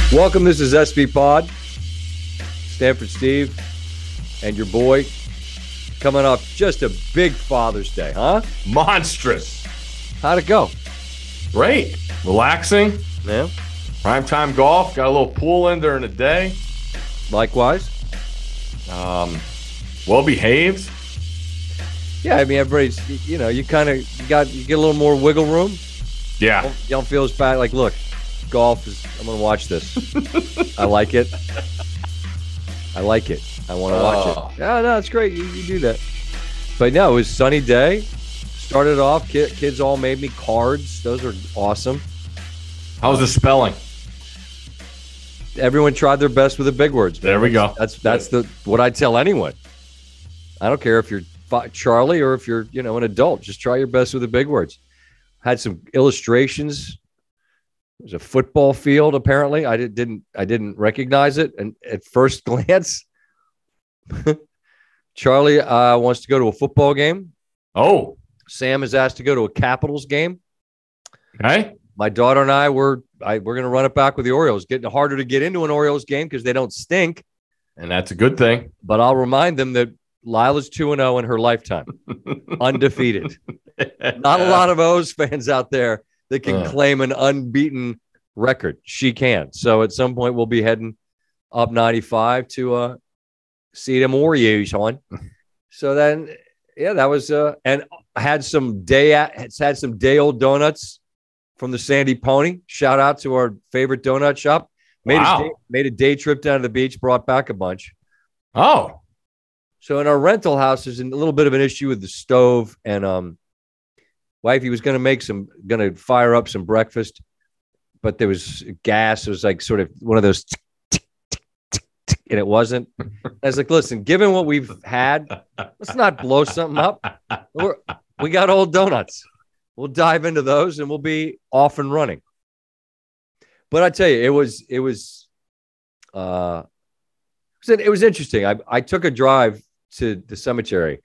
Welcome. This is SB Pod. Stanford Steve and your boy coming off just a big Father's Day, huh? Monstrous. How'd it go? Great. Relaxing. Yeah. Primetime golf. Got a little pool in during the day. Likewise. Well behaved. Yeah, I mean, everybody's, you get a little more wiggle room. Yeah. You don't feel as bad. Like, look, golf is, I'm going to watch this. I like it. I want to watch it. Yeah, no, it's great. You do that. But no, it was a sunny day. Started off, kids all made me cards. Those are awesome. How's the spelling? Everyone tried their best with the big words. Man. There we go. That's what I tell anyone. I don't care if you're Charlie or if you're, an adult. Just try your best with the big words. Had some illustrations. There's a football field, apparently. I didn't recognize it. And at first glance, Charlie wants to go to a football game. Oh. Sam is asked to go to a Capitals game. Okay. My daughter and we're going to run it back with the Orioles. Getting harder to get into an Orioles game because they don't stink. And that's a good thing. But I'll remind them that Lila's 2-0 in her lifetime. Undefeated. Not a lot of O's fans out there that can claim an unbeaten record. She can. So at some point we'll be heading up 95 to see them Oreos on. So then, yeah, that was and had some day old donuts from the Sandy Pony. Shout out to our favorite donut shop. Made a day trip down to the beach, brought back a bunch. Oh. So in our rental house, there's a little bit of an issue with the stove, and wifey was going to fire up some breakfast, but there was gas. It was like sort of one of those, and it wasn't. I was like, listen, given what we've had, let's not blow something up. We got old donuts. We'll dive into those and we'll be off and running. But I tell you, it was interesting. I took a drive to the cemetery,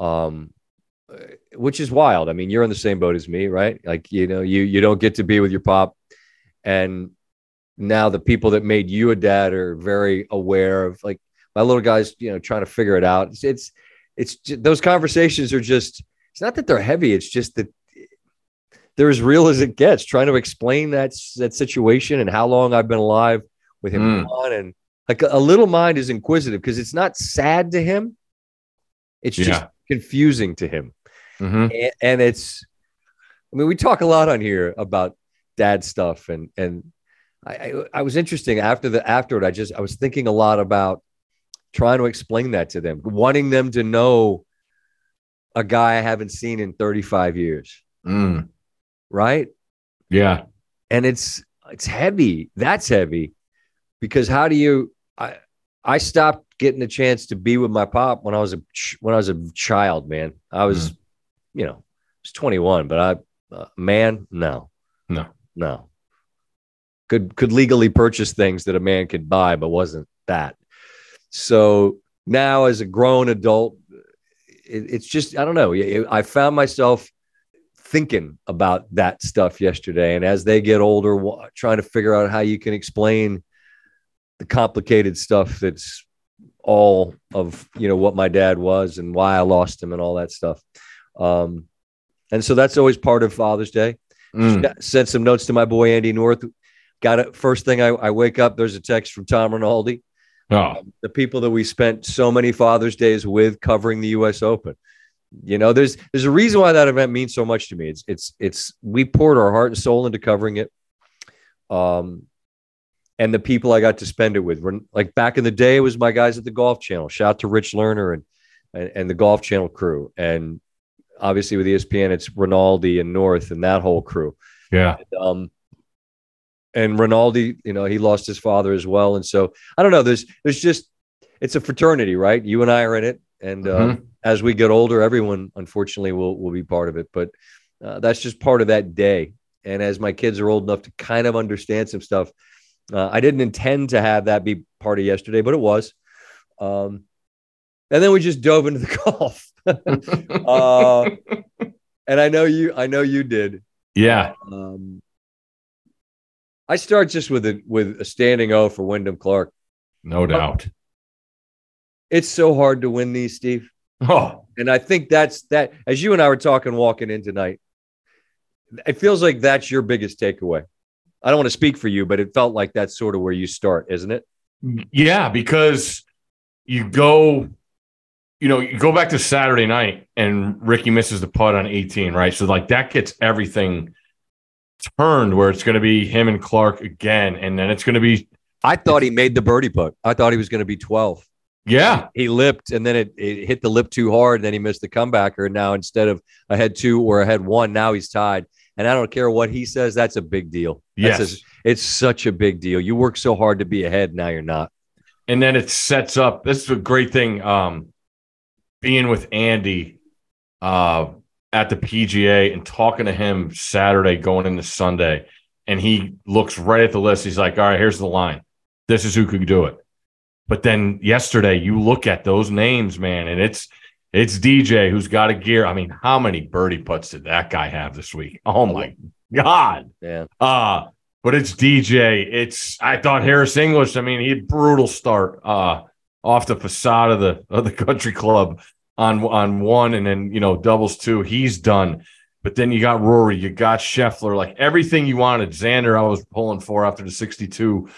which is wild. I mean, you're in the same boat as me, right? Like, you don't get to be with your pop. And now the people that made you a dad are very aware of, like, my little guy's, trying to figure it out. It's those conversations are just, it's not that they're heavy. It's just that they're as real as it gets, trying to explain that situation and how long I've been alive with him on. And like a little mind is inquisitive because it's not sad to him. It's just confusing to him. Mm-hmm. And we talk a lot on here about dad stuff. And I was interesting afterward. I was thinking a lot about trying to explain that to them, wanting them to know a guy I haven't seen in 35 years. Right. Yeah. And it's heavy. That's heavy because how do you, I stopped getting a chance to be with my pop when I was a child, man. I was, I was 21, but no. Could legally purchase things that a man could buy, but wasn't that. So now as a grown adult, it's just, I don't know. I found myself thinking about that stuff yesterday. And as they get older, trying to figure out how you can explain the complicated stuff that's all of, what my dad was and why I lost him and all that stuff. And so that's always part of Father's Day. Sent some notes to my boy, Andy North. Got it. First thing I wake up, there's a text from Tom Rinaldi. The people that we spent so many Father's Days with covering the U.S. Open. There's a reason why that event means so much to me. It's we poured our heart and soul into covering it. And the people I got to spend it with were, like, back in the day, it was my guys at the Golf Channel. Shout out to Rich Lerner and the Golf Channel crew. And obviously with ESPN, it's Rinaldi and North and that whole crew. Yeah. And Rinaldi, he lost his father as well. And so I don't know, there's just, it's a fraternity, right? You and I are in it. And as we get older, everyone, unfortunately, will be part of it. But that's just part of that day. And as my kids are old enough to kind of understand some stuff, I didn't intend to have that be part of yesterday, but it was. And then we just dove into the golf. And I know you did. Yeah. I start just with a standing O for Wyndham Clark. No doubt. It's so hard to win these, Steve. Oh, And I think that's that. As you and I were talking walking in tonight, it feels like that's your biggest takeaway. I don't want to speak for you, but it felt like that's sort of where you start, isn't it? yeah, because you go back to Saturday night and Ricky misses the putt on 18, right? So like that gets everything turned where it's going to be him and Clark again. And then it's going to be. I thought he made the birdie putt. I thought he was going to be 12. Yeah. He lipped and then it hit the lip too hard. And then he missed the comebacker. And now instead of ahead 2 or ahead 1, now he's tied. And I don't care what he says. That's a big deal. Yes. It's such a big deal. You work so hard to be ahead. Now you're not. And then it sets up. This is a great thing. Being with Andy at the PGA and talking to him Saturday going into Sunday. And he looks right at the list. He's like, all right, here's the line. This is who could do it. But then yesterday, you look at those names, man, and it's DJ who's got a gear. I mean, how many birdie putts did that guy have this week? Oh my God! Yeah. But it's DJ. I thought Harris English. I mean, he had brutal start off the facade of the country club on 1, and then doubles 2. He's done. But then you got Rory, you got Scheffler, like everything you wanted. Xander, I was pulling for after the 62.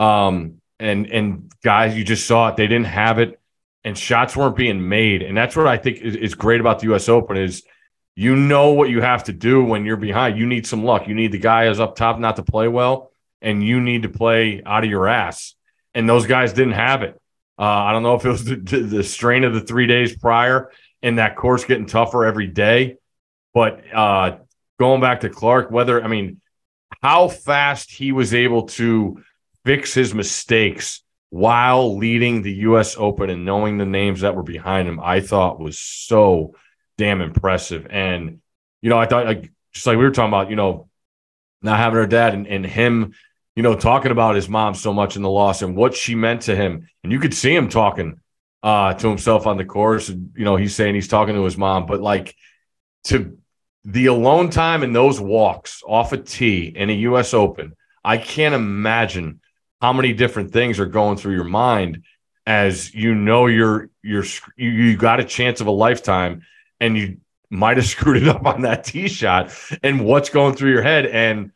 And guys, you just saw it. They didn't have it, and shots weren't being made. And that's what I think is great about the U.S. Open is what you have to do when you're behind. You need some luck. You need the guy who's up top not to play well, and you need to play out of your ass. And those guys didn't have it. I don't know if it was the strain of the 3 days prior and that course getting tougher every day. But going back to Clark, how fast he was able to fix his mistakes while leading the U.S. Open and knowing the names that were behind him, I thought was so damn impressive. And, I thought, just like we were talking about, not having her dad and him, talking about his mom so much in the loss and what she meant to him. And you could see him talking to himself on the course. And, he's saying he's talking to his mom. But, to the alone time in those walks off a tee in a U.S. Open, I can't imagine how many different things are going through your mind as you got a chance of a lifetime and you might have screwed it up on that tee shot and what's going through your head. And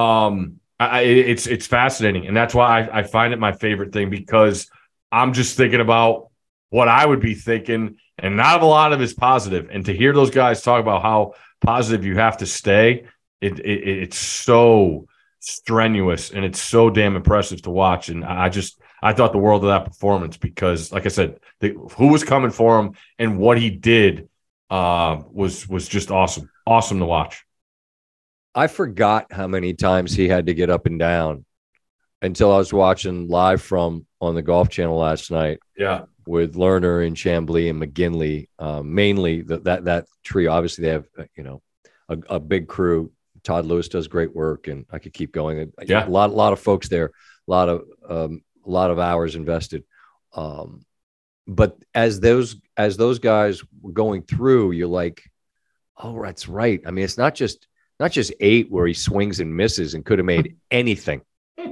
it's fascinating. And that's why I find it my favorite thing, because I'm just thinking about what I would be thinking, and not a lot of it's positive. And to hear those guys talk about how positive you have to stay, it's so strenuous and it's so damn impressive to watch. And I thought the world of that performance, because like I said, who was coming for him and what he did was just awesome to watch. I forgot how many times he had to get up and down until I was watching live from on the Golf Channel last night. Yeah, with Lerner and Chambly and McGinley, mainly that trio. Obviously they have a big crew. Todd Lewis does great work, and I could keep going. Yeah, a lot of folks there, a lot of hours invested. But as those guys were going through, you're like, oh, that's right. I mean, it's not just 8 where he swings and misses and could have made anything.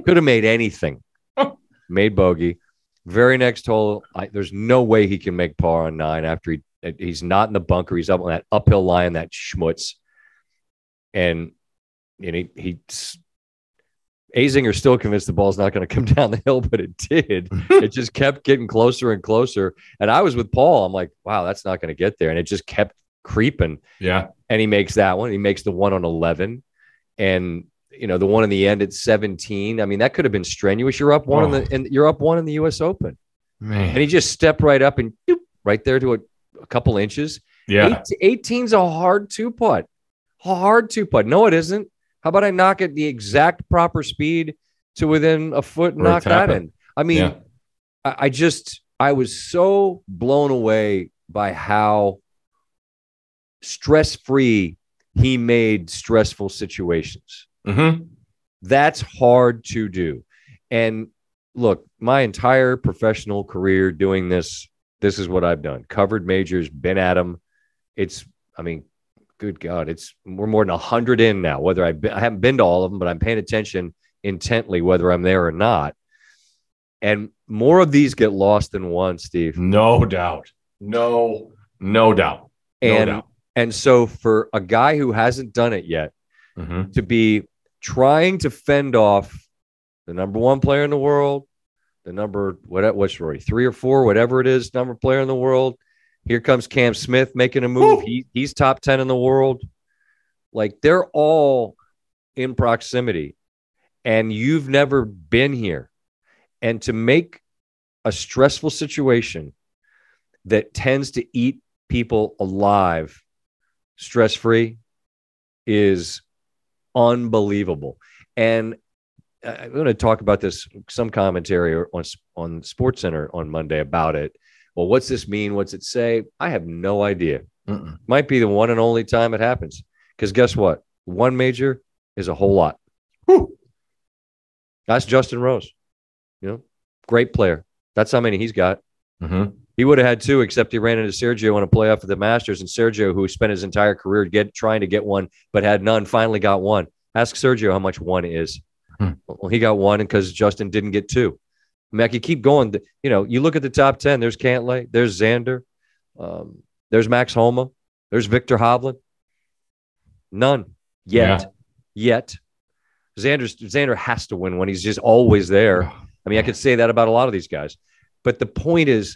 Made bogey. Very next hole, there's no way he can make par on 9 after he's not in the bunker. He's up on that uphill line, that schmutz, and Azinger still convinced the ball's not going to come down the hill, but it did. It just kept getting closer and closer. And I was with Paul. I'm like, wow, that's not going to get there. And it just kept creeping. Yeah. And he makes that one. He makes the one on 11. And, the one in the end at 17. I mean, that could have been strenuous. You're up one you're up one in the U.S. Open. Man. And he just stepped right up and right there to a couple inches. Yeah. 18's a hard 2-putt. No, it isn't. How about I knock it the exact proper speed to within a foot and knock that in? I mean, yeah. I was so blown away by how stress-free he made stressful situations. Mm-hmm. That's hard to do. And look, my entire professional career doing this is what I've done. Covered majors, been at them. Good God, we're more than 100 in now. Whether I haven't been to all of them, but I'm paying attention intently, whether I'm there or not. And more of these get lost than one, Steve. No doubt. No doubt. And so for a guy who hasn't done it yet to be trying to fend off the number one player in the world, the number, what's Rory, 3 or 4, whatever it is, number player in the world. Here comes Cam Smith making a move. He's top 10 in the world. Like, they're all in proximity, and you've never been here. And to make a stressful situation that tends to eat people alive stress-free is unbelievable. And I'm going to talk about this, some commentary on SportsCenter on Monday about it. Well, what's this mean? What's it say? I have no idea. Might be the one and only time it happens. Because guess what? One major is a whole lot. Whew. That's Justin Rose. Great player. That's how many he's got. Mm-hmm. He would have had 2, except he ran into Sergio in a playoff of the Masters. And Sergio, who spent his entire career trying to get one, but had none, finally got one. Ask Sergio how much one is. Well, he got 1 because Justin didn't get 2. I mean, I could keep going. You look at the top 10. There's Cantlay. There's Xander. There's Max Homa. There's Victor Hovland. None yet. Xander has to win one. He's just always there. I mean, I could say that about a lot of these guys. But the point is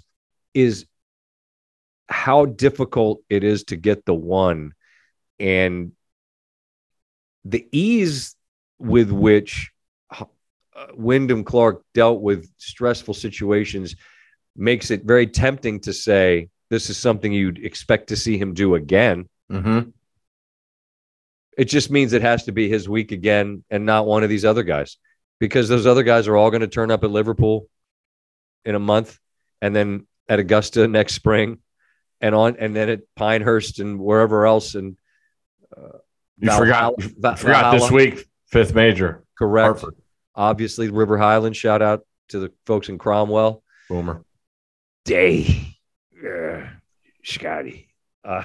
how difficult it is to get the one, and the ease with which Wyndham Clark dealt with stressful situations makes it very tempting to say this is something you'd expect to see him do again. Mm-hmm. It just means it has to be his week again and not one of these other guys, because those other guys are all going to turn up at Liverpool in a month, and then at Augusta next spring, and then at Pinehurst and wherever else. And you forgot this week, 5th major. Correct. Hartford. Obviously, River Highland. Shout out to the folks in Cromwell. Boomer. Day. Scotty.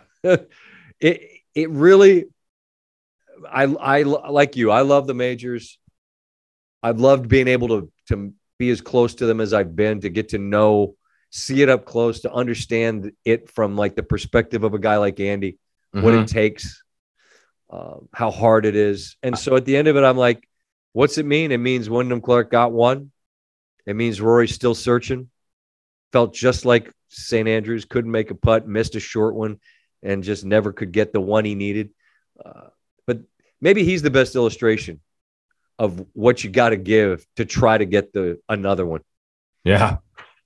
It really, I like you. I love the majors. I've loved being able to be as close to them as I've been, to get to know, see it up close, to understand it from like the perspective of a guy like Andy, what it takes, how hard it is. And so at the end of it, I'm like, what's it mean? It means Wyndham Clark got one. It means Rory's still searching. Felt just like St. Andrews, couldn't make a putt, missed a short one, and just never could get the one he needed. But maybe he's the best illustration of what you got to give to try to get another one. Yeah.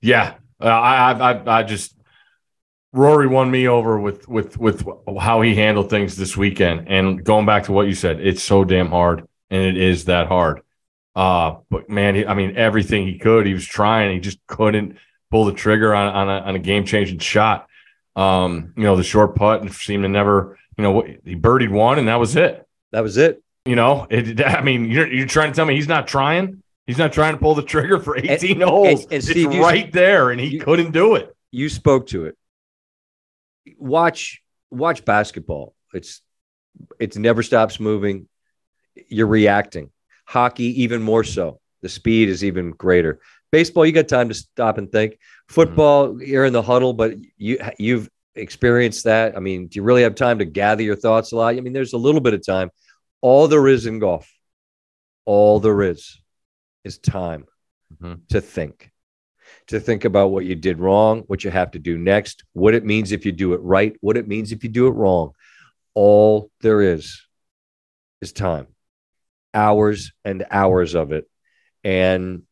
I just, Rory won me over with how he handled things this weekend. And going back to what you said, it's so damn hard, and it is that hard. But man, everything he could, he was trying. He just couldn't pull the trigger on a game changing shot. The short putt and seemed to never. He birdied one, and that was it. That was it. You're trying to tell me he's not trying? He's not trying to pull the trigger for 18 holes. And Steve, it's right there, and he couldn't do it. You spoke to it. Watch basketball. It never stops moving. You're reacting. Hockey, even more so. The speed is even greater. Baseball, you got time to stop and think. Football, you're in the huddle, but you've experienced that. I mean, do you really have time to gather your thoughts a lot? I mean, there's a little bit of time. All there is in golf, all there is time to think about what you did wrong, what you have to do next, what it means if you do it right, what it means if you do it wrong. All there is time, hours and hours of it. And,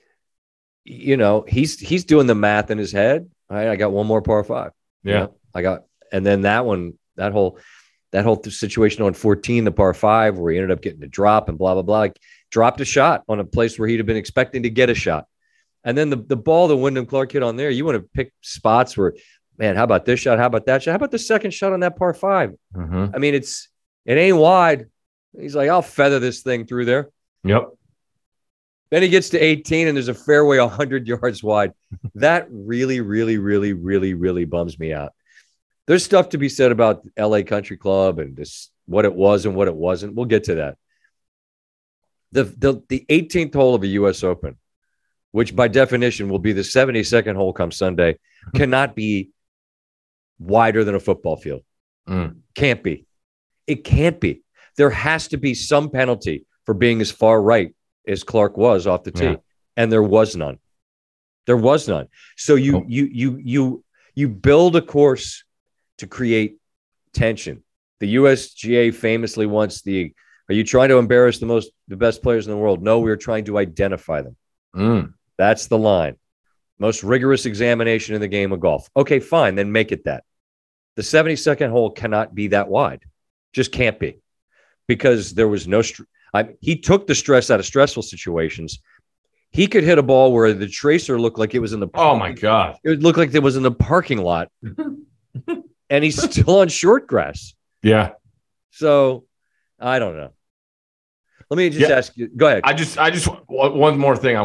he's doing the math in his head. All right, I got one more par 5. Yeah. And then that whole situation on 14, the par 5, where he ended up getting a drop and blah, blah, blah, dropped a shot on a place where he'd have been expecting to get a shot. And then the ball that Wyndham Clark hit on there, you want to pick spots where, man, how about this shot? How about that shot? How about the second shot on that par 5? I mean, it ain't wide. He's like, I'll feather this thing through there. Yep. Then he gets to 18 and there's a fairway 100 yards wide. That really, really, really, really, really bums me out. There's stuff to be said about LA Country Club and what it was and what it wasn't. We'll get to that. The 18th hole of a U.S. Open, which by definition will be the 72nd hole come Sunday, cannot be wider than a football field. Can't be. It can't be. There has to be some penalty for being as far right as Clark was off the tee, and there was none. There was none. So you build a course to create tension. The USGA famously wants are you trying to embarrass the best players in the world? No, we're trying to identify them. That's the line. Most rigorous examination in the game of golf. Okay, fine, then make it that. The 72nd hole cannot be that wide. Just can't be. Because there was no he took the stress out of stressful situations. He could hit a ball where the tracer looked like it was in the oh my God. It looked like it was in the parking lot. And he's still on short grass. Yeah. So I don't know. Let me just ask you. Go ahead. I just one more thing.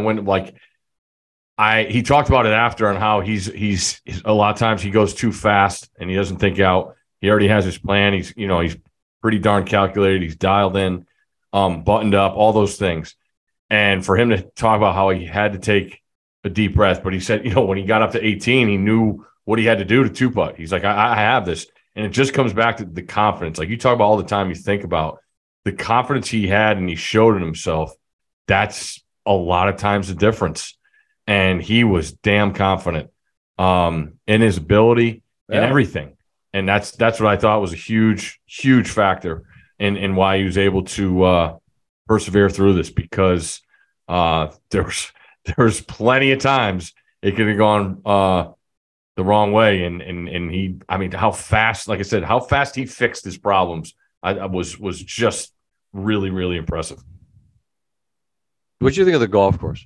He talked about it after and how he's a lot of times he goes too fast and he doesn't think out. He already has his plan. He's pretty darn calculated. He's dialed in, buttoned up, all those things. And for him to talk about how he had to take a deep breath, but he said, when he got up to 18, he knew what he had to do to two-putt. He's like, I have this. And it just comes back to the confidence. Like you talk about all the time, you think about the confidence he had and he showed in himself. That's a lot of times the difference. And he was damn confident in his ability and everything. And that's what I thought was a huge, huge factor in why he was able to persevere through this, because there was plenty of times it could have gone the wrong way. And how fast, like I said, how fast he fixed his problems I was just really, really impressive. What do you think of the golf course?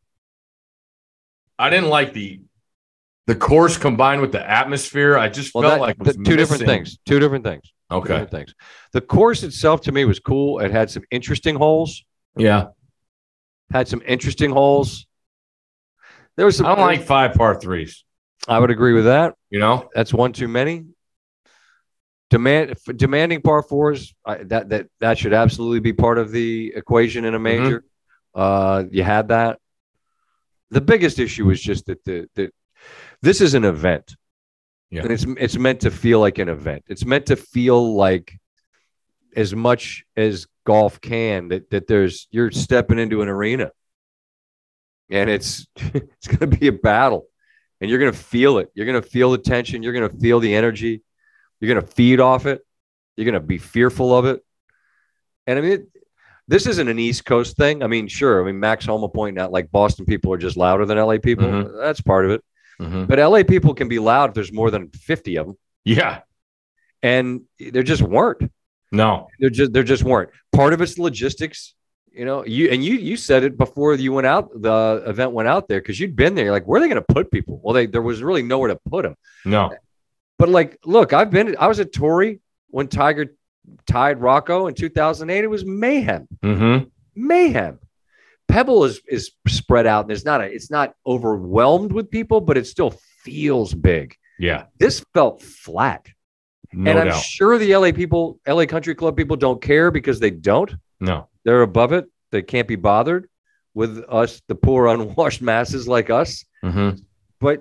I didn't like the course combined with the atmosphere. I just felt like it was two different things. Okay. Two different things. The course itself to me was cool. It had some interesting holes. Yeah. Had some interesting holes. There was some. I don't like 5 par 3s. I would agree with that. That's one too many. Demanding par 4s, that should absolutely be part of the equation in a major. You had that. The biggest issue was just that this is an event. Yeah. And it's meant to feel like an event. It's meant to feel like, as much as golf can, that you're stepping into an arena. And it's going to be a battle. And you're going to feel it. You're going to feel the tension. You're going to feel the energy. You're going to feed off it. You're going to be fearful of it. And this isn't an East Coast thing. Sure. Max Homa pointing out like Boston people are just louder than LA people. Mm-hmm. That's part of it. Mm-hmm. But LA people can be loud if there's more than 50 of them. Yeah. And there just weren't. No. There just weren't. Part of it's logistics. You said it before you went out, the event went out there, because you'd been there. You're like, where are they going to put people? Well, there was really nowhere to put them. No. But look, I was at Torrey when Tiger tied Rocco in 2008. It was mayhem. Mm-hmm. Mayhem. Pebble is spread out, and it's not overwhelmed with people, but it still feels big. Yeah. This felt flat. No and I'm doubt. sure the LA Country Club people don't care, because they don't. No. They're above it. They can't be bothered with us, the poor unwashed masses like us. Mm-hmm. But,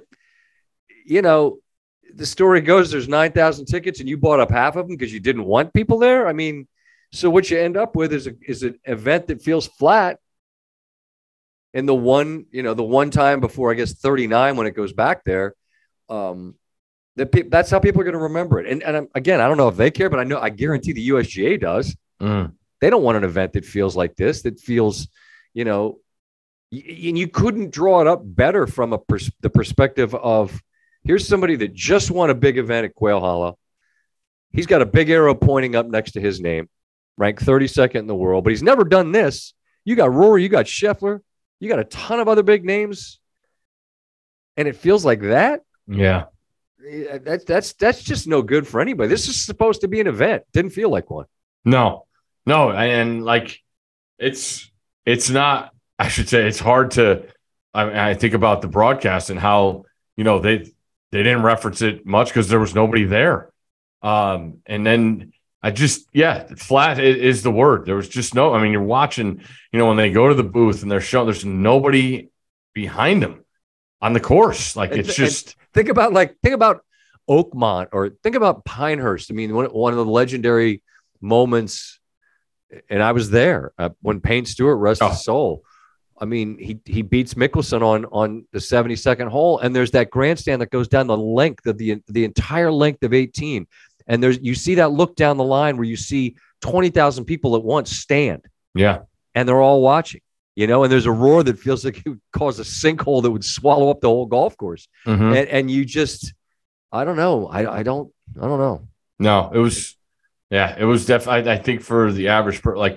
the story goes, there's 9,000 tickets and you bought up half of them because you didn't want people there. So what you end up with is an event that feels flat. And the one time before, I guess, 39, when it goes back there, that's how people are going to remember it. And again, I don't know if they care, but I guarantee the USGA does. They don't want an event that feels like this, that feels, and you couldn't draw it up better from the perspective of, here's somebody that just won a big event at Quail Hollow. He's got a big arrow pointing up next to his name, ranked 32nd in the world, but he's never done this. You got Rory, you got Scheffler, you got a ton of other big names, and it feels like that. Yeah. That's just no good for anybody. This is supposed to be an event. Didn't feel like one. No. And it's not, I should say, it's hard to, I think about the broadcast and how, they didn't reference it much because there was nobody there. And then flat is the word. There was just no, I mean, you're watching, when they go to the booth and they're showing, there's nobody behind them on the course. Like it's just think about Oakmont or think about Pinehurst. I mean, one of the legendary moments, and I was there when Payne Stewart, rest his soul. I mean, he beats Mickelson on the 72nd hole, and there's that grandstand that goes down the length of the entire length of 18. And you see that look down the line where you see 20,000 people at once stand. Yeah. And they're all watching, and there's a roar that feels like it would cause a sinkhole that would swallow up the whole golf course. Mm-hmm. And you just, I don't know. I don't know. No, it was definitely, I think for the average,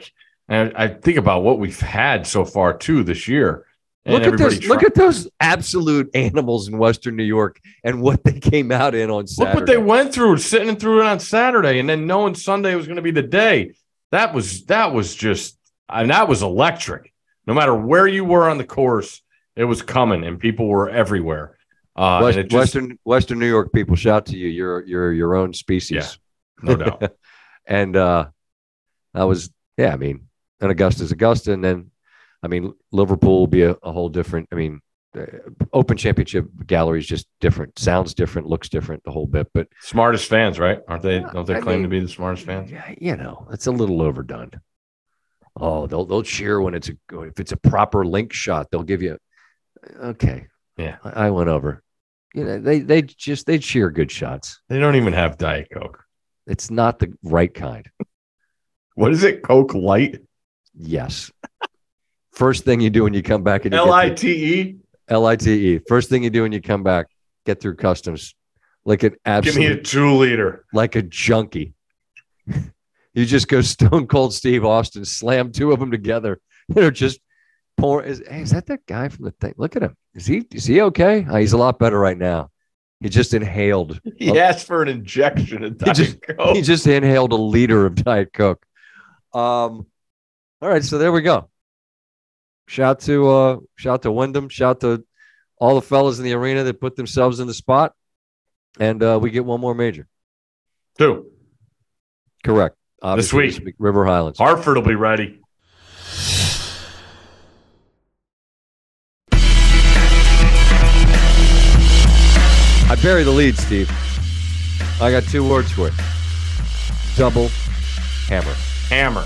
I think about what we've had so far too this year. And look at those absolute animals in Western New York and what they came out in on Saturday. Look what they went through, sitting through it on Saturday, and then knowing Sunday was going to be the day. That was just, and that was electric. No matter where you were on the course, it was coming, and people were everywhere. Western New York people, shout to you. You're your own species. Yeah, no doubt. And that was, I mean, and Augusta's Augusta, and then, I mean, Liverpool will be a whole different. I mean, Open Championship gallery is just different, sounds different, looks different, the whole bit. But smartest fans, right? Aren't they? Don't they claim to be the smartest fans? Yeah, it's a little overdone. Oh, they'll cheer when if it's a proper link shot. They'll give you, okay, yeah. I went over. They cheer good shots. They don't even have Diet Coke. It's not the right kind. What is it? Coke Light? Yes. First thing you do when you come back, and LITE. LITE. First thing you do when you come back, get through customs, like an absolute. Give me a 2-liter, like a junkie. You just go Stone Cold Steve Austin, slam two of them together. They're just pouring. Is that guy from the thing? Look at him. Is he okay? He's a lot better right now. He just inhaled. He asked for an injection of Diet Coke. He just inhaled a liter of Diet Coke. All right, so there we go. Shout to Wyndham. Shout to all the fellas in the arena that put themselves in the spot. And we get one more major. 2. Correct. This week. River Highlands. Hartford will be ready. I bury the lead, Steve. I got 2 words for it. Double hammer. Hammer.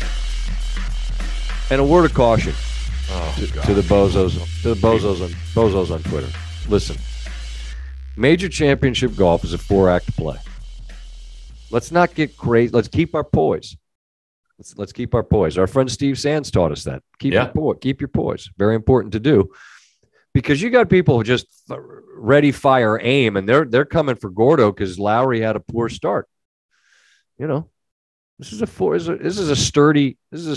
And a word of caution to the bozos on Twitter. Listen, major championship golf is a 4-act play. Let's not get crazy. Let's keep our poise. Let's keep our poise. Our friend Steve Sands taught us that. Keep your poise. Very important to do, because you got people who just ready, fire, aim, and they're coming for Gordo because Lowry had a poor start. This is a sturdy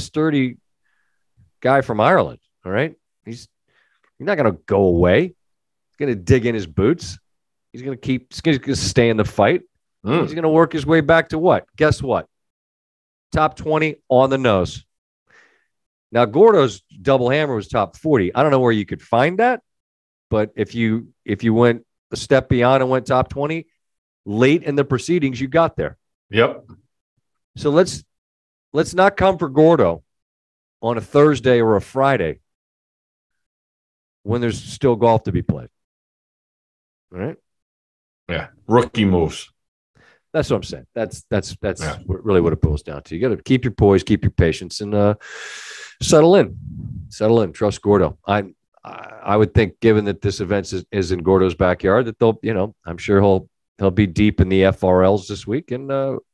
guy from Ireland. All right, he's not going to go away. He's going to dig in his boots. He's going to stay in the fight. He's going to work his way back to what? Guess what? Top 20 on the nose. Now, Gordo's double hammer was top 40. I don't know where you could find that, but if you went a step beyond and went top 20, late in the proceedings, you got there. Yep. So let's not come for Gordo on a Thursday or a Friday when there's still golf to be played. All right? Yeah. Rookie moves. That's what I'm saying. That's really what it boils down to. You got to keep your poise, keep your patience, and settle in. Trust Gordo. I would think, given that this event is in Gordo's backyard, that they'll, I'm sure he'll be deep in the FRLs this week, and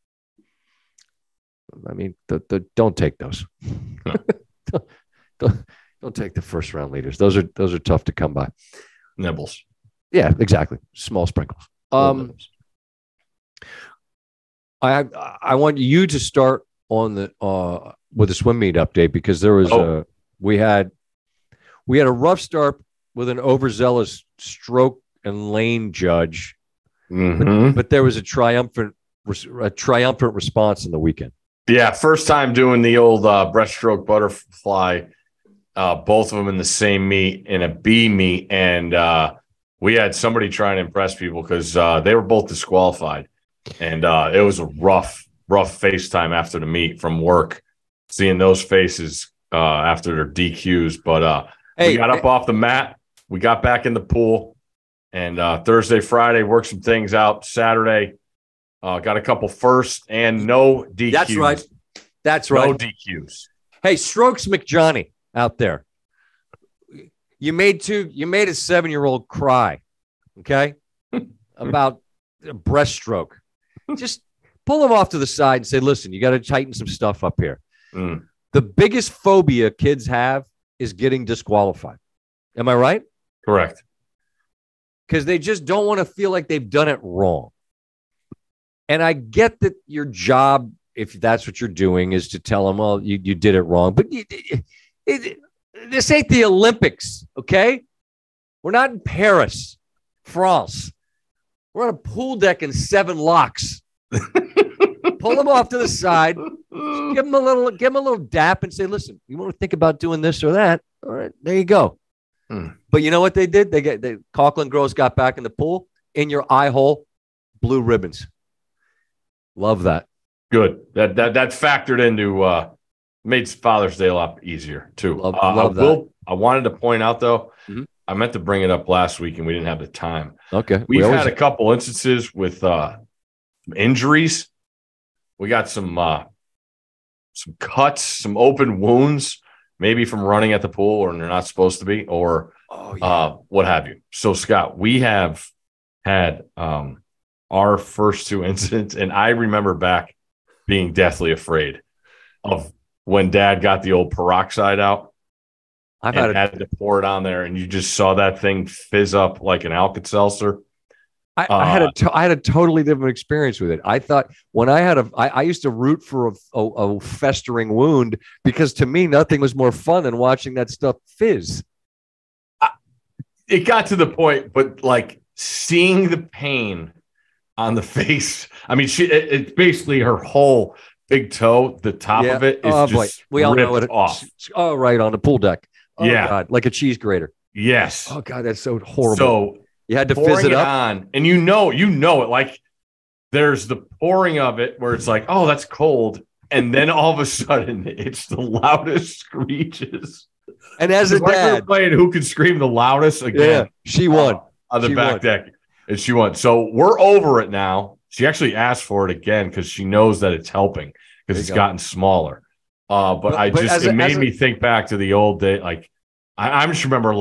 I mean, don't take those. don't take the first round leaders. Those are tough to come by. Nibbles. Yeah, exactly. Small sprinkles. I want you to start on the with a swim meet update, because there was we had a rough start with an overzealous stroke and lane judge, but there was a triumphant response in the weekend. Yeah, first time doing the old breaststroke butterfly, both of them in the same meet, in a B meet, and we had somebody trying to impress people because they were both disqualified. And it was a rough rough FaceTime after the meet from work, seeing those faces after their DQs. But we got up off the mat. We got back in the pool. And Thursday, Friday, worked some things out. Saturday, got a couple firsts and no DQs. That's right. That's right. No DQs. Hey, Strokes McJohnny out there. You made a 7-year-old cry, okay, about a breaststroke. Just pull him off to the side and say, listen, you got to tighten some stuff up here. The biggest phobia kids have is getting disqualified. Am I right? Correct. Because they just don't want to feel like they've done it wrong. And I get that your job, if that's what you're doing, is to tell them, well, you did it wrong. But this ain't the Olympics, okay? We're not in Paris, France. We're on a pool deck in 7 locks. Pull them off to the side. Give them a little dap and say, listen, you want to think about doing this or that? All right, there you go. But you know what they did? Coughlin girls got back in the pool. In your eye hole, blue ribbons. Love that. Good. That factored into made Father's Day a lot easier too. Love that. I wanted to point out though, I meant to bring it up last week and we didn't have the time. Okay. We've had a couple instances with injuries. We got some cuts, some open wounds, maybe from running at the pool or they're not supposed to be, or what have you. So, Scott, we have had our first 2 incidents, and I remember back being deathly afraid of when Dad got the old peroxide out. Had to pour it on there, and you just saw that thing fizz up like an Alka-Seltzer. I had a totally different experience with it. I thought when I used to root for a festering wound because to me nothing was more fun than watching that stuff fizz. It got to the point, but like seeing the pain on the face. I mean, it's basically her whole big toe. The top of it is just we all know it off. Oh, right on the pool deck. Oh, yeah, God, like a cheese grater. Yes. Oh God, that's so horrible. So you had to fizz it up on, and you know it. Like there's the pouring of it where it's like, oh, that's cold, and then all of a sudden it's the loudest screeches. And as a dad, playing who can scream the loudest again. Yeah, she won on the back deck, and she won. So we're over it now. She actually asked for it again because she knows that it's helping because it's gotten smaller. But it made me think back to the old day. Like I just remember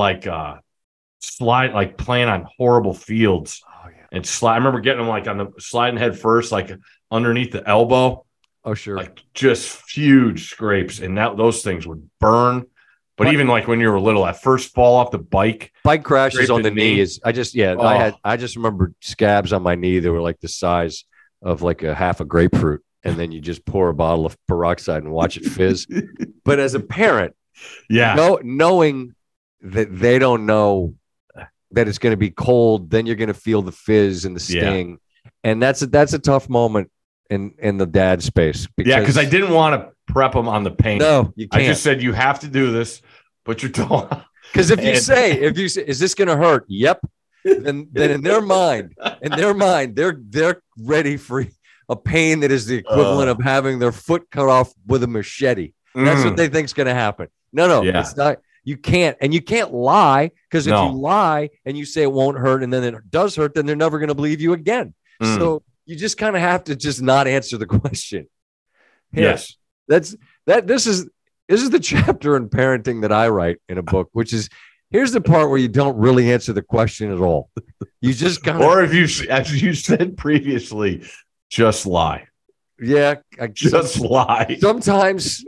playing on horrible fields and slide. I remember getting them like on the sliding head first, like underneath the elbow. Oh, sure. Like just huge scrapes. And those things would burn. But even like when you were little, that first fall off the bike crashes on the knee is I just remember scabs on my knee that were like the size of like a half a grapefruit. And then you just pour a bottle of peroxide and watch it fizz. But as a parent, knowing that they don't know that it's going to be cold, then you're going to feel the fizz and the sting. Yeah. And that's a tough moment in the dad space. Because I didn't want to prep them on the pain. No, you can't. I just said, you have to do this, put your toe on. Because if you say, is this going to hurt? Yep. Then in their mind, they're ready for a pain that is the equivalent of having their foot cut off with a machete. That's what they think is going to happen. No, it's not. You can't, and you can't lie, because if you lie and you say it won't hurt and then it does hurt, then they're never going to believe you again. So you just kind of have to just not answer the question. Yes. This is the chapter in parenting that I write in a book, which is, here's the part where you don't really answer the question at all. You just kind of, or if you, as you said previously, just lie. Yeah. Just lie. Sometimes,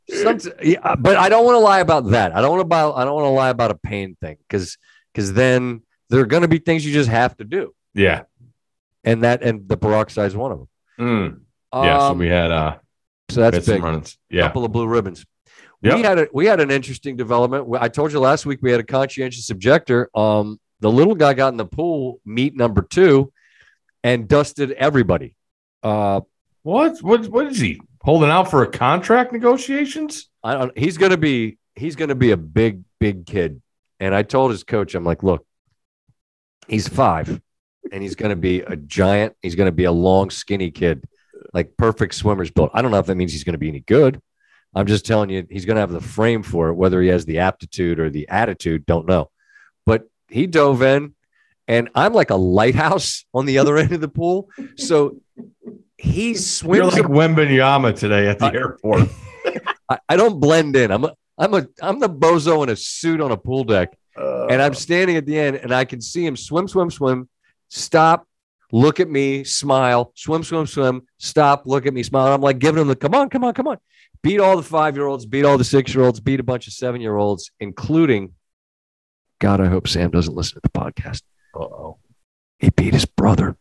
but I don't want to lie about that. I don't want to lie about a pain thing, because then there are going to be things you just have to do. Yeah. And the peroxide is one of them. So we had so that's big. Yeah. Couple of blue ribbons. Yep. We had an interesting development. I told you last week we had a conscientious objector. The little guy got in the pool, meet number 2, and dusted everybody. What is he holding out for? A contract negotiations? He's gonna be a big kid. And I told his coach, I'm like, look, he's 5, and he's gonna be a giant. He's gonna be a long, skinny kid. like perfect swimmer's built. I don't know if that means he's going to be any good. I'm just telling you, he's going to have the frame for it. Whether he has the aptitude or the attitude, don't know. But he dove in, and I'm like a lighthouse on the other end of the pool. So he swims. You're like Wembanyama today at the airport. I don't blend in. I'm the bozo in a suit on a pool deck, and I'm standing at the end, and I can see him swim, stop, look at me, smile, swim, stop, look at me, smile. And I'm like giving him the come on. Beat all the 5-year-olds, beat all the 6-year-olds, beat a bunch of 7-year-olds, including, God, I hope Sam doesn't listen to the podcast. Uh-oh. He beat his brother.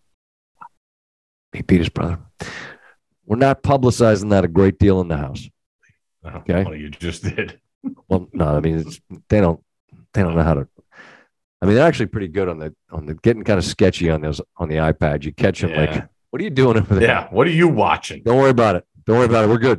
We're not publicizing that a great deal in the house. Okay. Well, you just did. Well, no, I mean, they don't know how to. I mean, they're actually pretty good on the getting kind of sketchy on the iPad. You catch them like, what are you doing over there? Yeah. What are you watching? Don't worry about it. We're good.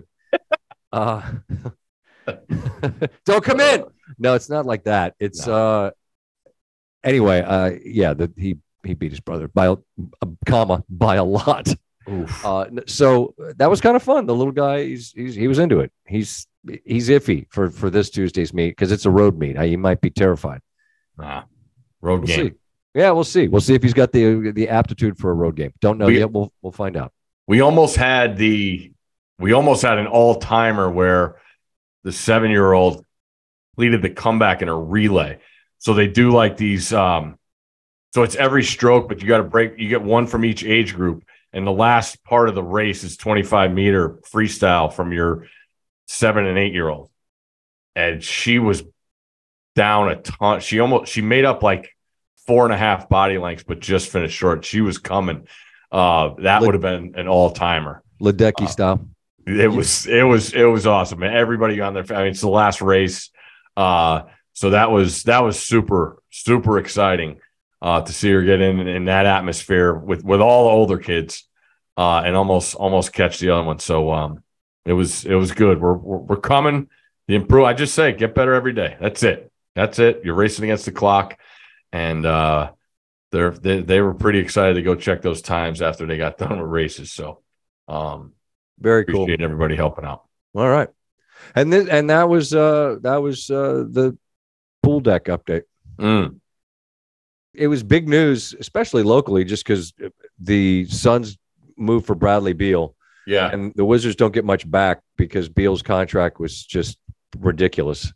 Don't come in. No, it's not like that. It's anyway. He beat his brother by a lot. So that was kind of fun. The little guy, he was into it. He's iffy for this Tuesday's meet because it's a road meet. He might be terrified. Road game. See. Yeah, we'll see. We'll see if he's got the aptitude for a road game. Don't know yet. We'll find out. We almost had an all-timer where the 7-year-old completed the comeback in a relay. So they do like these. So it's every stroke, but you got to break. You get one from each age group. And the last part of the race is 25-meter freestyle from your 7 and 8-year-old. And she was down a ton. She made up like 4.5 body lengths, but just finished short. She was coming. That would have been an all-timer. Ledecky style. It was awesome, man. Everybody on there. I mean, it's the last race. So that was super, super exciting. To see her get in that atmosphere with all the older kids, and almost catch the other one. So it was good. We're coming. The improve. I just say get better every day. That's it. You're racing against the clock, and they were pretty excited to go check those times after they got done with races. So very cool. Appreciate everybody helping out. All right, and that was the pool deck update. It was big news, especially locally, just because the Suns moved for Bradley Beal. Yeah. And the Wizards don't get much back because Beal's contract was just ridiculous.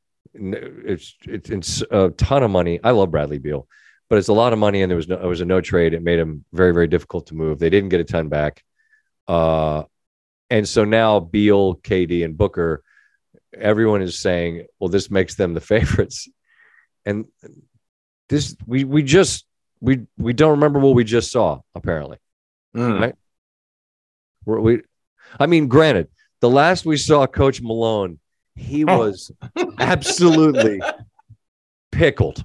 It's a ton of money. I love Bradley Beal, but it's a lot of money, and there was a no trade. It made him very, very difficult to move. They didn't get a ton back. And so now Beal, KD, and Booker, everyone is saying, well, this makes them the favorites. And this we don't remember what we just saw, apparently. Right? I mean, granted, the last we saw Coach Malone, he was absolutely pickled.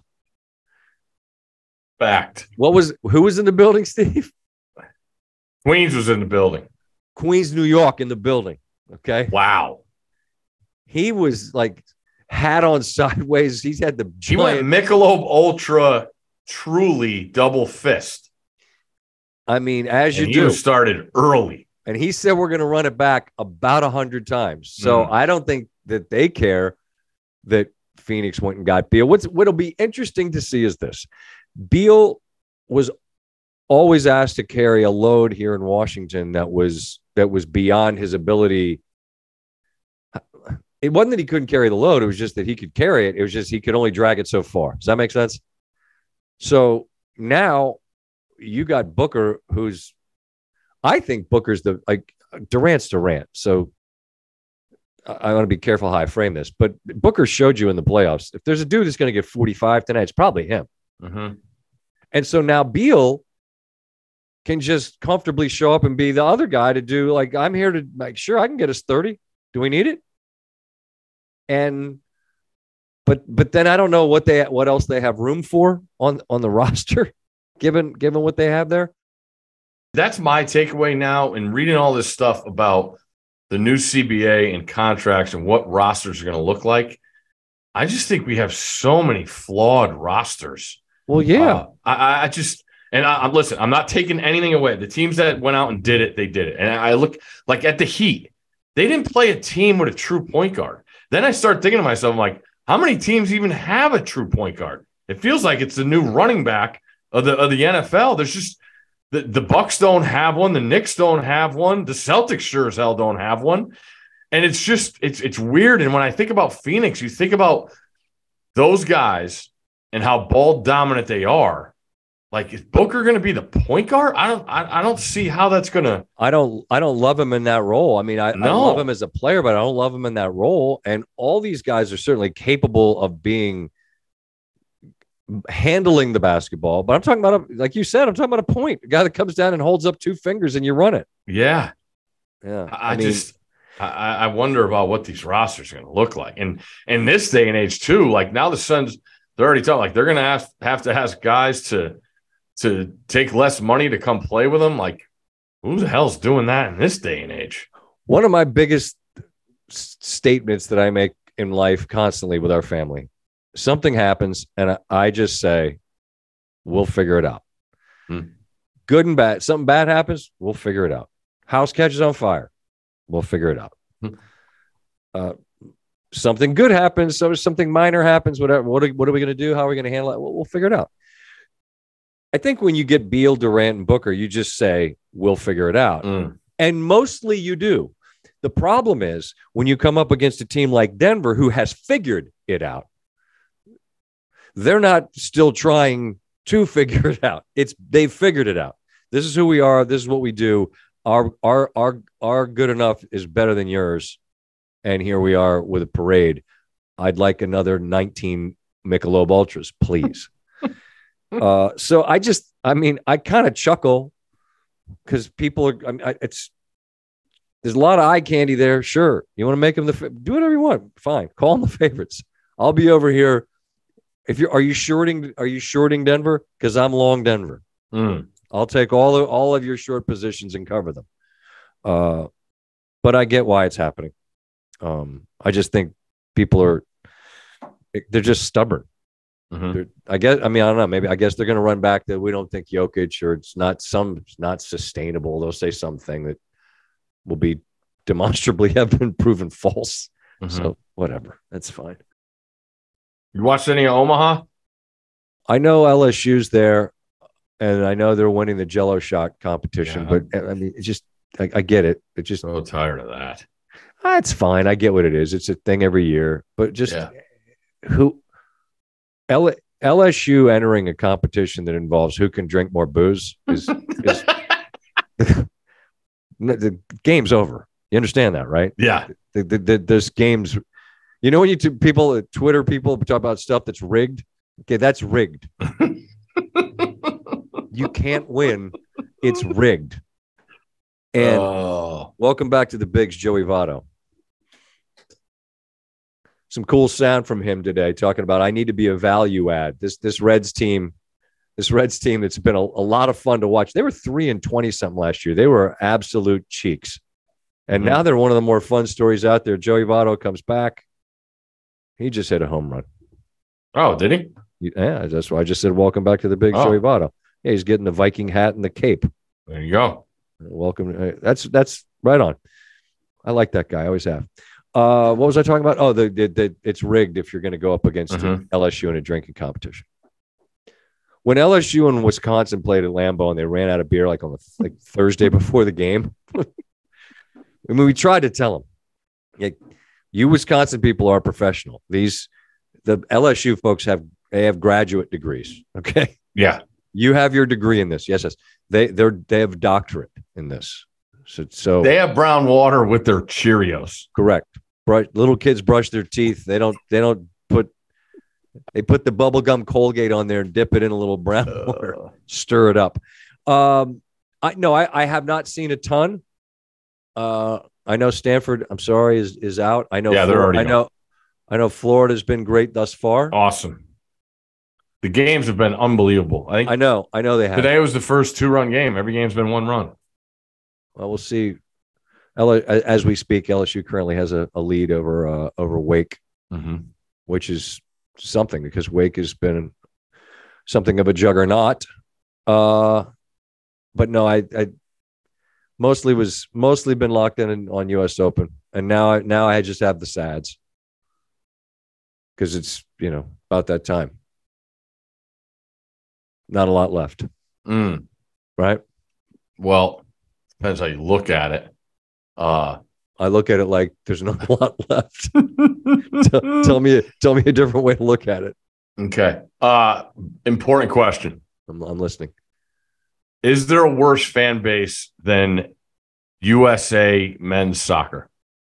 Fact. Who was in the building, Steve? Queens was in the building. Queens, New York in the building. Okay. Wow. He was like hat on sideways. He's had the He went Michelob Ultra truly double fist. I mean, as you do. He started early. And he said we're going to run it back about 100 times. So I don't think that they care that Phoenix went and got Beal. What'll be interesting to see is this. Beal was always asked to carry a load here in Washington that was beyond his ability. It wasn't that he couldn't carry the load. It was just that he could carry it. It was just he could only drag it so far. Does that make sense? So now you got Booker, I think Booker's Durant's Durant. So I want to be careful how I frame this. But Booker showed you in the playoffs, if there's a dude that's going to get 45 tonight, it's probably him. Mm-hmm. And so now Beal can just comfortably show up and be the other guy to do, like, I'm here to make sure I can get us 30. Do we need it? But then I don't know what else they have room for on the roster, given what they have there. That's my takeaway now in reading all this stuff about the new CBA and contracts and what rosters are going to look like. I just think we have so many flawed rosters. Well, yeah. I just I'm listen, I'm not taking anything away. The teams that went out and did it, they did it. And I look like at the Heat, they didn't play a team with a true point guard. Then I start thinking to myself, I'm like, how many teams even have a true point guard? It feels like it's the new running back of the NFL. There's just the Bucks don't have one, the Knicks don't have one, the Celtics sure as hell don't have one. And it's just it's weird. And when I think about Phoenix, you think about those guys and how ball dominant they are. Like, is Booker going to be the point guard? I don't see how that's going to. I don't love him in that role. I mean, I love him as a player, but I don't love him in that role. And all these guys are certainly capable of handling the basketball. But I'm talking about, like you said, I'm talking about a point, a guy that comes down and holds up 2 fingers and you run it. Yeah. Yeah. I wonder about what these rosters are going to look like. And in this day and age too, like now the Suns, they're already talking, like they're going to have to ask guys to take less money to come play with them. Like, who the hell's doing that in this day and age? One of my biggest statements that I make in life constantly with our family, something happens and I just say, we'll figure it out. Good and bad. Something bad happens, we'll figure it out. House catches on fire, we'll figure it out. Something good happens, so something minor happens, whatever. What are we going to do? How are we going to handle it? We'll figure it out. I think when you get Beal, Durant, and Booker, you just say, we'll figure it out. And mostly you do. The problem is when you come up against a team like Denver, who has figured it out, they're not still trying to figure it out. They've figured it out. This is who we are. This is what we do. Our good enough is better than yours. And here we are with a parade. I'd like another 19 Michelob Ultras, please. So I kind of chuckle because people are, there's a lot of eye candy there. Sure. You want to make them do whatever you want. Fine. Call them the favorites. I'll be over here. Are you shorting Denver? Cause I'm long Denver. I'll take all of your short positions and cover them. But I get why it's happening. I just think people they're just stubborn. I don't know. Maybe I guess they're going to run back that we don't think Jokic or it's not sustainable. They'll say something that will be demonstrably have been proven false. So whatever, that's fine. You watched any of Omaha? I know LSU's there, and I know they're winning the Jell-O shot competition. Yeah. But I mean, it's just I get it. It's just so tired of that. It's fine. I get what it is. It's a thing every year, but just LSU entering a competition that involves who can drink more booze is the game's over. You understand that, right? Yeah. There's games. You know when Twitter people talk about stuff that's rigged? Okay, that's rigged. You can't win. It's rigged. And welcome back to the Bigs, Joey Votto. Some cool sound from him today talking about I need to be a value add. This Reds team that's been a lot of fun to watch. They were 3-20 something last year. They were absolute cheeks. And now they're one of the more fun stories out there. Joey Votto comes back. He just hit a home run. Oh, did he? Yeah, that's why I just said welcome back to the Big Joey Votto. Yeah, he's getting the Viking hat and the cape. There you go. Welcome. That's right on. I like that guy. I always have. What was I talking about? Oh, it's rigged if you're going to go up against LSU in a drinking competition. When LSU and Wisconsin played at Lambeau and they ran out of beer like on the Thursday before the game, I mean, we tried to tell them, you Wisconsin people are professional. The LSU folks have graduate degrees. Okay. Yeah. You have your degree in this. Yes. They have doctorate in this. So they have brown water with their Cheerios. Correct. Little kids brush their teeth. They put the bubblegum Colgate on there and dip it in a little brown water, stir it up. I have not seen a ton. I know Stanford, I'm sorry, is out. I know. Yeah, they're already out. I know Florida's been great thus far. Awesome. The games have been unbelievable. I know they have. Today was the first 2-run game. Every game's been 1 run. Well, we'll see. As we speak, LSU currently has a lead over Wake, which is something because Wake has been something of a juggernaut. But no, I mostly been locked in on U.S. Open, and now I just have the sads because it's about that time. Not a lot left, right? Well, depends how you look at it. I look at it like there's not a lot left. tell me a different way to look at it. Okay. Important question. I'm listening. Is there a worse fan base than USA men's soccer?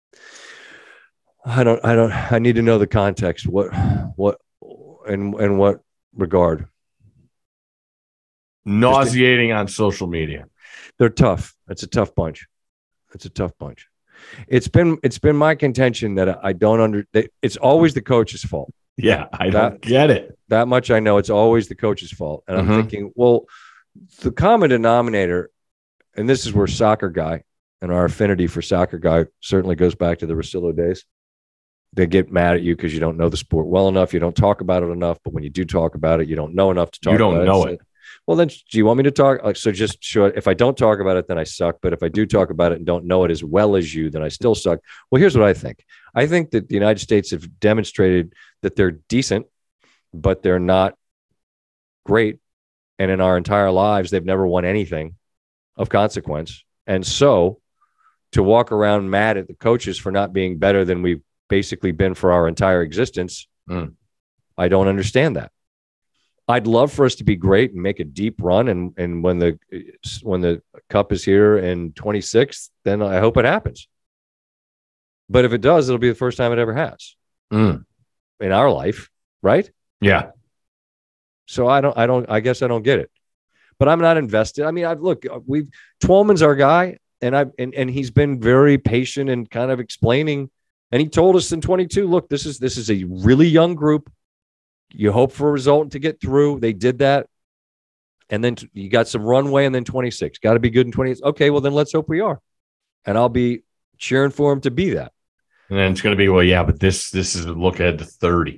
I need to know the context. What in what regard? Nauseating on social media. They're tough. It's a tough bunch. It's been my contention that I don't it's always the coach's fault. Yeah, I don't get it. That much I know. It's always the coach's fault. And I'm thinking, well, the common denominator, and this is where Soccer Guy and our affinity for Soccer Guy certainly goes back to the Russillo days. They get mad at you because you don't know the sport well enough. You don't talk about it enough. But when you do talk about it, you don't know enough to talk about it. You don't know it. Well, then, do you want me to talk? So just show it. If I don't talk about it, then I suck. But if I do talk about it and don't know it as well as you, then I still suck. Well, here's what I think. I think that the United States have demonstrated that they're decent, but they're not great. And in our entire lives, they've never won anything of consequence. And so to walk around mad at the coaches for not being better than we've basically been for our entire existence, I don't understand that. I'd love for us to be great and make a deep run. And when the cup is here in 26, then I hope it happens. But if it does, it'll be the first time it ever has in our life. Right. Yeah. So I guess I don't get it, but I'm not invested. I mean, Twelman's our guy, and he's been very patient and kind of explaining. And he told us in 22, look, this is a really young group. You hope for a result to get through. They did that. And then you got some runway, and then 26. Got to be good in 20. Okay, well, then let's hope we are. And I'll be cheering for him to be that. And then it's going to be, well, yeah, but this is a look ahead to 30.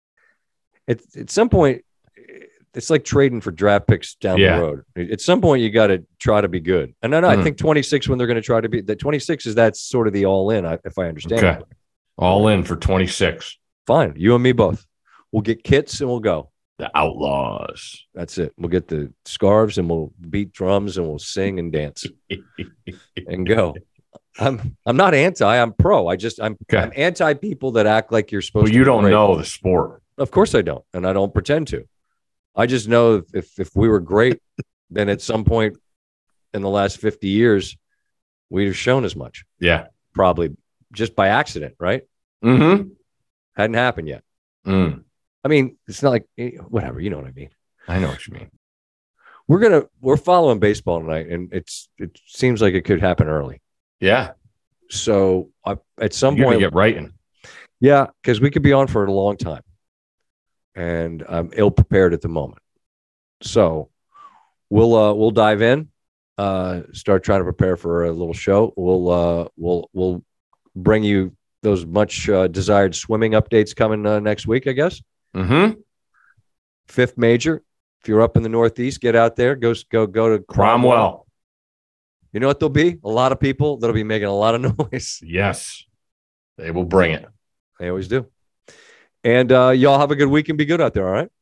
At some point, it's like trading for draft picks down the road. At some point, you got to try to be good. And no, I think 26, when they're going to try to be, that 26 is that's sort of the all in, if I understand. Okay. All in for 26. Fine. You and me both. We'll get kits and we'll go. The Outlaws. That's it. We'll get the scarves and we'll beat drums and we'll sing and dance and go. I'm not anti. I'm pro. I'm anti people that act like you're supposed to. Well, you don't know the sport. Of course I don't, and I don't pretend to. I just know if we were great, then at some point in the last 50 years, we'd have shown as much. Yeah, probably just by accident, right? Mm-hmm. Hadn't happened yet. I mean, it's not like whatever. You know what I mean? I know what you mean. We're following baseball tonight, and it seems like it could happen early. Yeah. So at some point, get writing. Yeah, because we could be on for a long time, and I'm ill prepared at the moment. So we'll dive in, start trying to prepare for a little show. We'll bring you those much desired swimming updates coming next week, I guess. Mm-hmm. Fifth major. If you're up in the Northeast, get out there. Go to Cromwell. You know what there'll be? A lot of people that'll be making a lot of noise. Yes, they will bring it. They always do. And y'all have a good week and be good out there. All right.